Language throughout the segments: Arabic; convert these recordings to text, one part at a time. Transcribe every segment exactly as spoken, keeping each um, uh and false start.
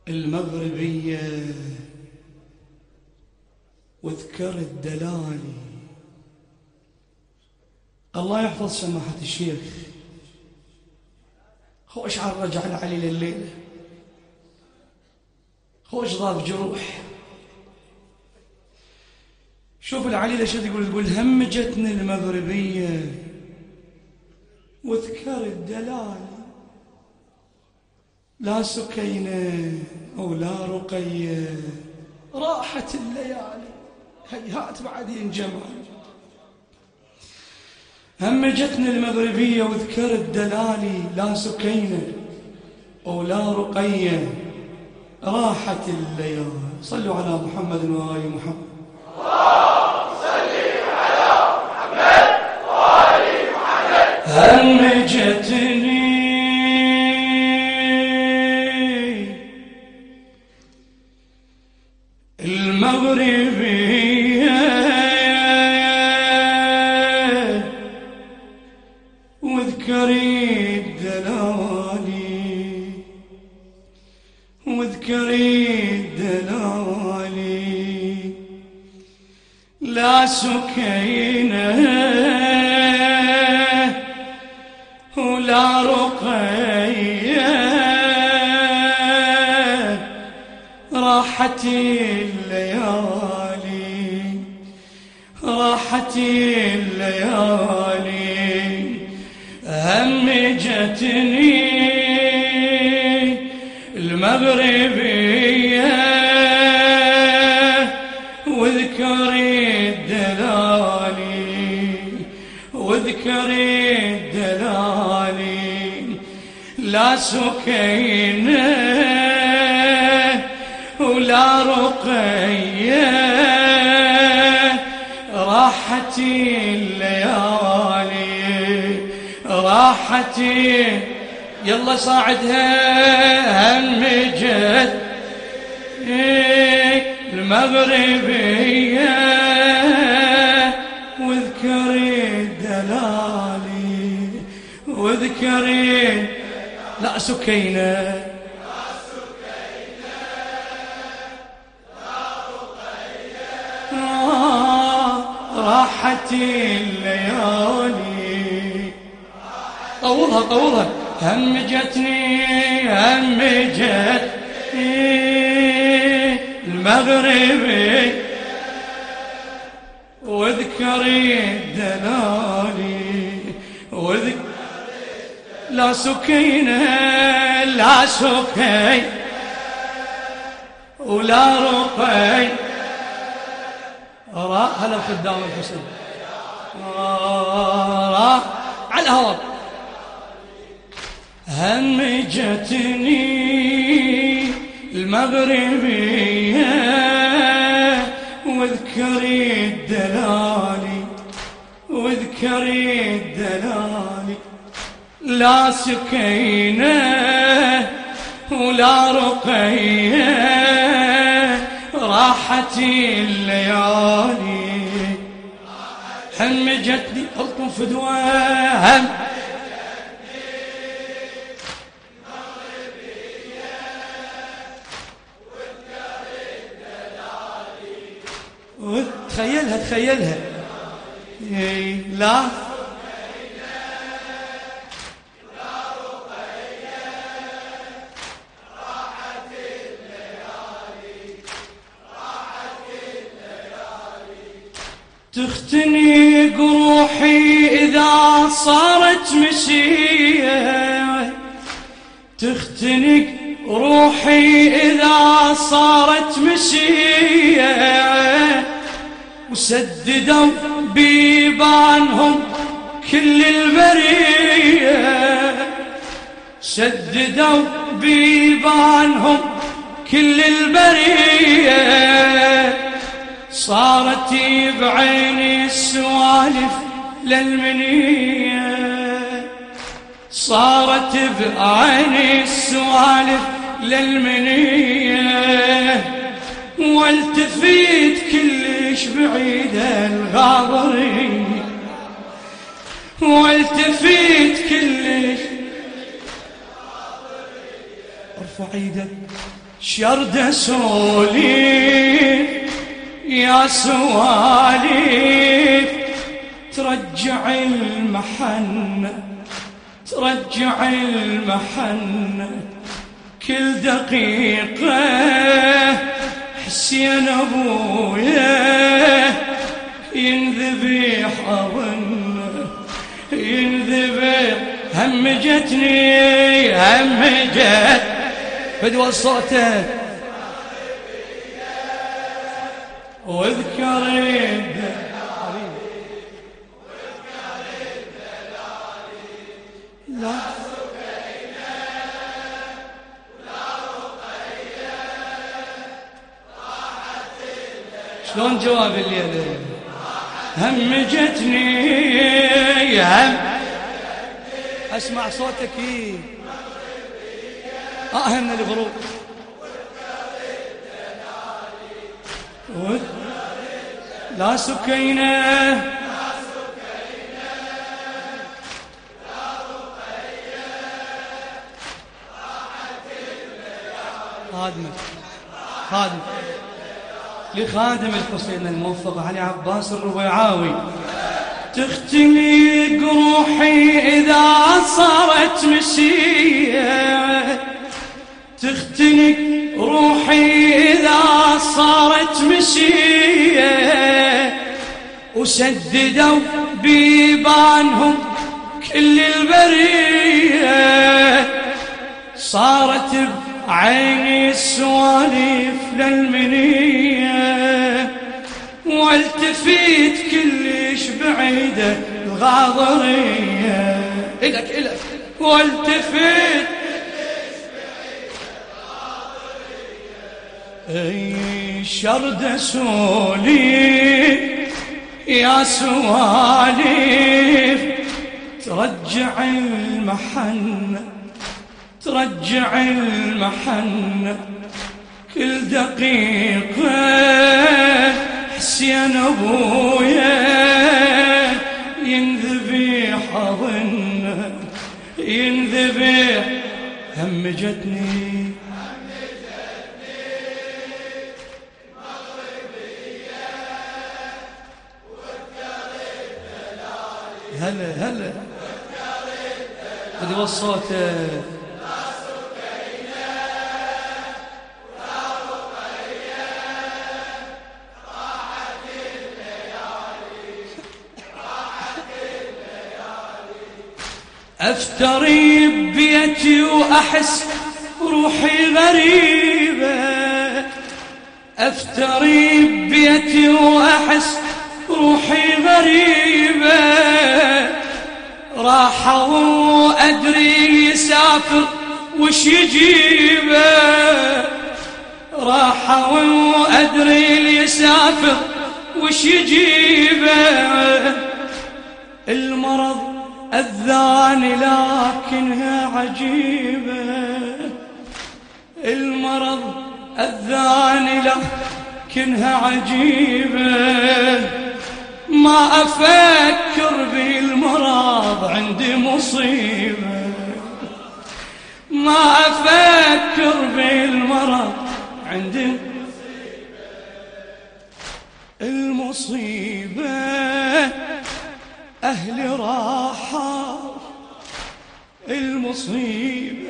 المغربية واذكر الدلالي. الله يحفظ سماحة الشيخ. خوش عن رجعنا علي لليلة، خوش ضاف جروح. شوف العليلة شو تقول، تقول همجتني المغربية واذكر الدلالي، لا سكينة ولا رقية، راحت الليالي هيهات بعد ينجمع. همجتني المغربية واذكر الدلالي، لا سكينة ولا رقية، راحت الليالي. صلوا على محمد وآل محمد. اللهم صل على محمد وآل محمد. همجتني المغربية واذكري الدلالي، واذكري الدلالي، لا سكينة ولا رقية، راحت الليالي، راحت الليالي. همجتني المغربية واذكري الدلالي، واذكري الدلالي، لا سكينة ولا رقية، راحت الليالي، راحت. يلا صاعدها. همجت المغربية واذكري الدلالي، واذكري لا سكينة راحت الليالي. طولها طولها. همجتني همجت المغربي واذكري الدلالي، واذكري لا سكينة لا سكين ولا رقي. راح هلا قدام الحسين راح على الهواء. همجتني المغربية واذكري الدلالي، واذكري الدلالي، لا سكينة ولا رقية، راحت الليالي. همجتني قلتم فدوة. هم تخيلها تخيلها لا تختني قروحي إذا صارت مسية، تختنق روحي إذا صارت مسية، وسددوا بيبانهم كل البرية، سددوا بيبانهم كل البرية، صارت بعيني السوالف للمنية، صارت بعيني السوالف للمنية، والتفيت كلش بعيد الغاضرية، والتفيت كلش ارفع ايدك. شرد سوليف يا سواليف ترجع المحنة، ترجع المحنة كل دقيقة. حسين أبويا ينذبح أظن ينذبح. همجتني همجت فدوى صوته واذكر لا شلون جواب الليلة؟ همجتني هم اسمع صوتك ايه اه من الغروب لا سكينة خادم خادم لخادم الحسين الموفق علي عباس الربيعاوي. تختلق روحي إذا صارت مسية، تختلق روحي إذا صارت مسية. وسددوا بيبانهم كل البرية، صارت بعيني السواليف للمنية. والتفيت كلش بعيدة الغاضرية إلك إلك والتفيت كلش بعيدة الغاضرية. اي شرد سوليف يا سواليف ترجع المحنة، ترجع المحنة كل دقيقة. حسين أبويا ينذبح أظن ينذبح. همجتني هلا هلا هذا الصوت. أفتري ببيتي وأحس روحي غريبة، أفتري ببيتي وأحس روحي غريبة. راح وأدري يسافر وش يجيبه، راح وأدري يسافر وش يجيبه. المرض أذاني لكنها عجيبة، المرض أذاني لكنها عجيبة. ما أفكر بالمرض عندي مصيبة، ما أفكر بالمرض عندي المصيبة. أهلي راحة المصيبة،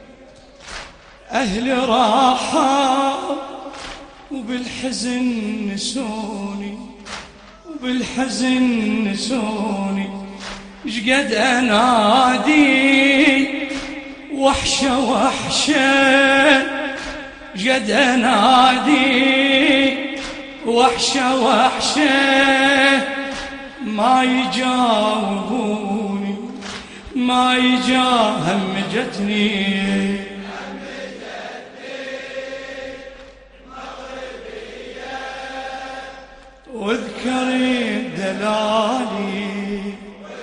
أهلي راحة وبالحزن نسوني، وبالحزن نسوني. شقد أنادي وحشة وحشة، شقد أنادي وحشة وحشة. ما يجاوبوني ما يجا. همجتني واذكري الدلالي،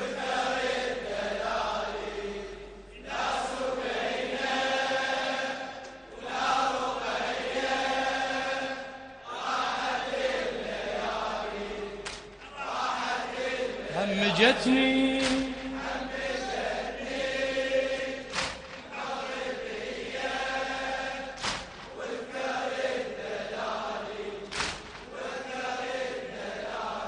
همجتني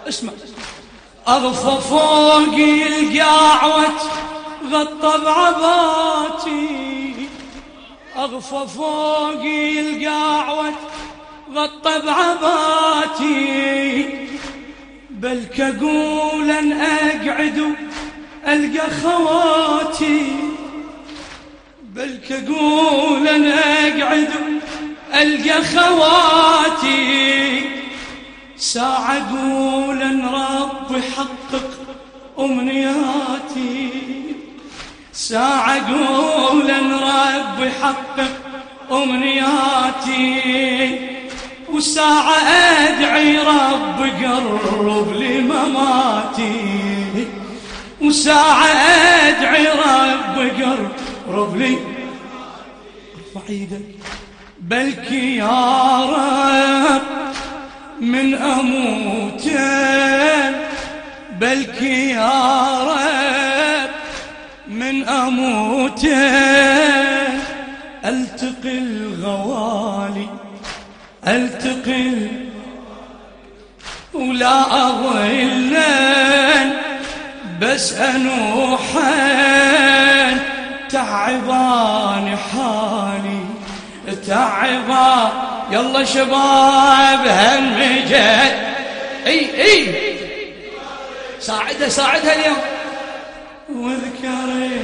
اسمع. أغفى فوقي القاع غطى بعباتي، أغفى فوقي القاع غطى بعباتي، بلك أقول أن أقعد ألقى خواتي، بلك أقول أن أقعد ألقى خواتي، ساعة أقول أن ربي حقق أمنياتي، ساعة أقول أن ربي حقق أمنياتي، وساعة أدعي رب قرب لي مماتي، وساعة أدعي رب قرب لي. ارفع ايدك. بلك يا رب من أموت، بلك يا رب من أموت، ألتقي الغوالي ألتقي ولا أضلن، بس أنوحن تعبان حالي تعبان. يلا شباب همجت. اي اي ساعدها ساعدها اليوم. واذكري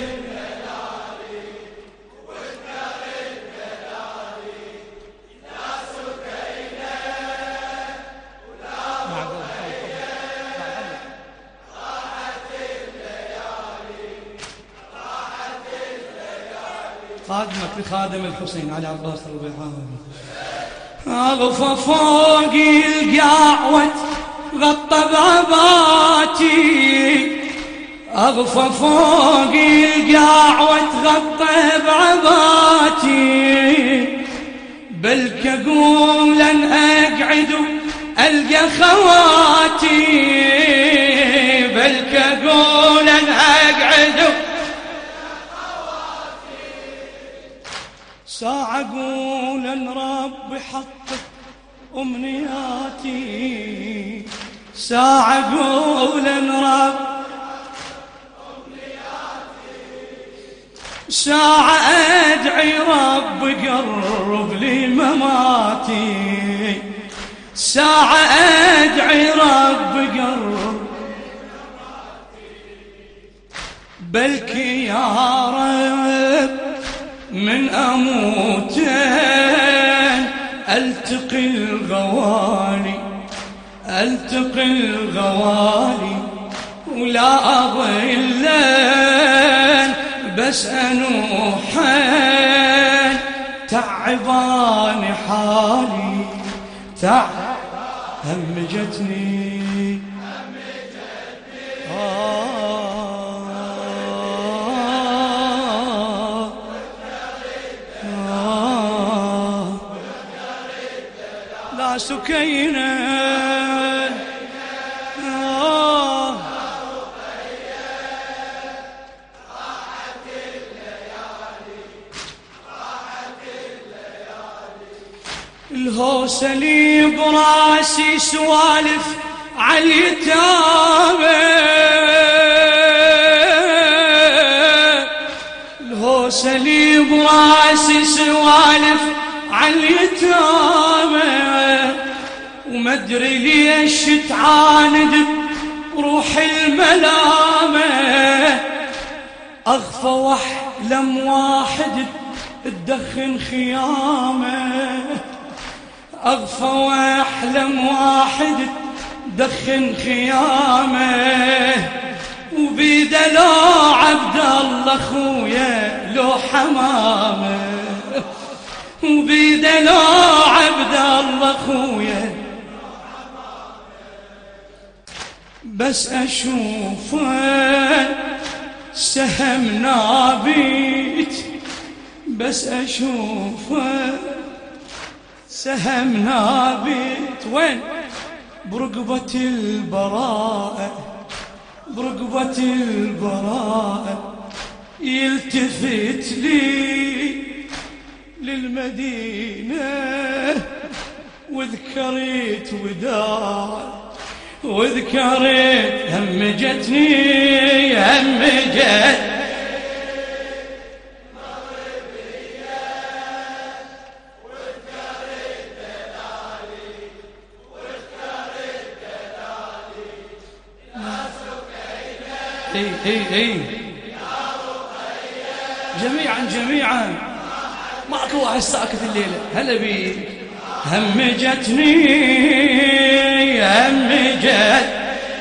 خادمك لخادم الحسين علي عباس الربيعاني. أغفى فوقي القاع غطى بعباتي، أغفى فوقي القاع غطى بعباتي، بلك أقول أن أقعد ألقى خواتي، بلك أقول أن أقعد ساعة أقول أن ربي حقق أمنياتي، ساعة أقول أن رب ساعة أدعي رب قرب لي مماتي، ساعة أدعي رب قرب بلك يا رب من أموت ألتقي الغوالي ألتقي الغوالي ولا أضلن، بس أنوحن تعبان حالي تعب همجتني لا سكينة آه راحت الليالي راحت الليالي، الهوسة لي براسي سوالف عاليتامى، الهوسة لي براسي سوالف عاليتامى، ومدري ليش تعاند روح الملامة، أغفى واحلم واحد تدخن خيامة، أغفى واحلم واحد تدخن خيامة، وبيده لو عبد الله خويا لو حمامة، وبيده لو عبد الله خويا، بس أشوفه سهم نابت، بس أشوفه سهم نابت. وين؟ برقبة البراءة برقبة البراءة، يلتفت لي للمدينة، وذكرت وداع وذكرت همجتني همجت اي اي اي جميعا جميعا ماكو واحد ساكت الليله. هلا بيك. همجتني همجت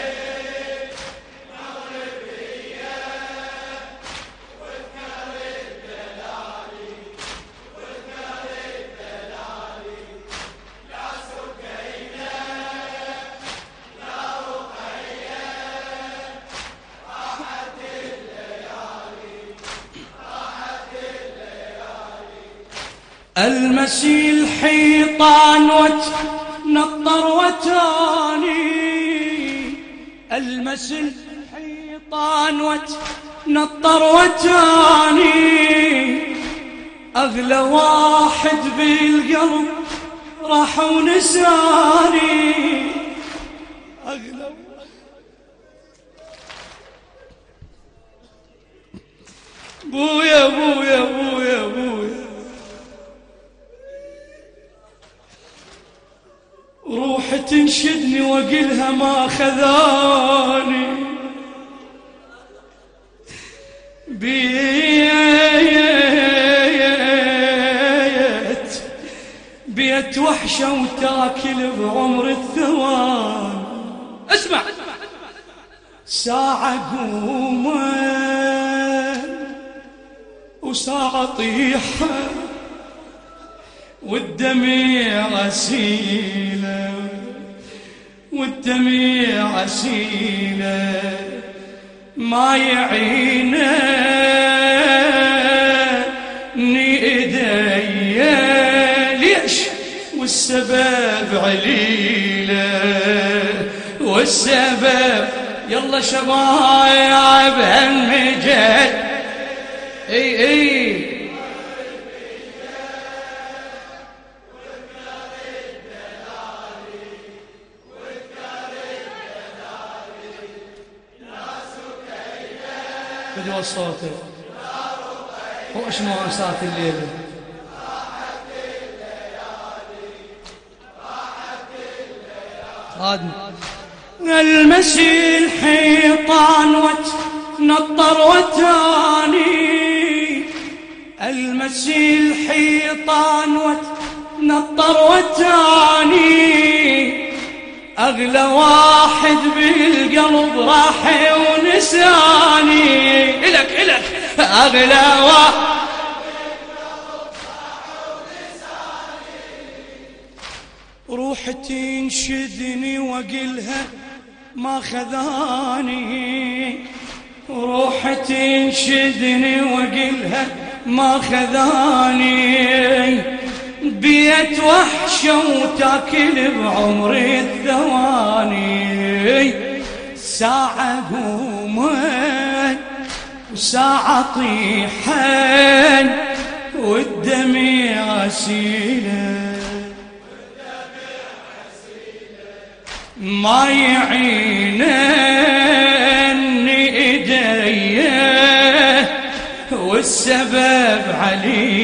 المسي الحيطان وتنطر وتاني، المسي الحيطان وتنطر وتاني، أغلى واحد بالقلب راح ونساني، أغلى بويا بويا بويا بويا روح تنشدني وقلها ما خذاني، بيت بيت وحشة وتاكل بعمر الثوان. اسمع ساعة قوما وساعة طيحة والدمع غسيلة والدمع غسيلة ما يعينني ايديا ليش والسبب عليلة والسبب يلا شباب همجت اي اي بدو صوته هو اشمو انسات الليل. خادم المسي الحيطان وتنطر وتاني، المسي الحيطان وتنطر وتاني، أغلى واحد بالقلب راح ونساني. إلك إلك أغلى واحد روح تنشدني وقلها ما خذاني، روح تنشدني وقلها ما خذاني، بيت وحشة وتاكل بعمر الثواني، ساعة قومت وساعة طيحن والدمع غسيلة ما يعينني ايديا والسبب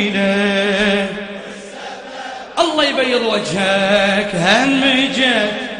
علينا. الله يبيض وجهك همجت